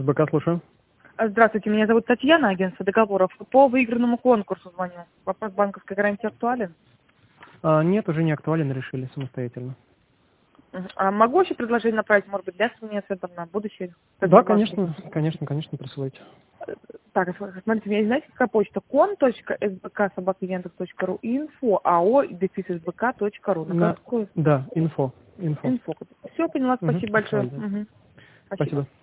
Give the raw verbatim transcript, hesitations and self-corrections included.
СБК, слушаю. Здравствуйте, меня зовут Татьяна, агентство договоров. По выигранному конкурсу звоню. Вопрос банковской гарантии актуален? А, нет, уже не актуален, решили самостоятельно. А могу еще предложение направить, может быть, для сменения центов на будущее? Да, конечно, конечно, конечно, присылайте. Так, смотрите, у меня знаете, какая почта? кон точка эс бэ ка собака яндекс точка ру и инфо ао дефис эс бэ ка точка ру. На... Да, инфо. Инфо. Инфо. Все, поняла, Угу, спасибо большое. актуально. Угу. Спасибо.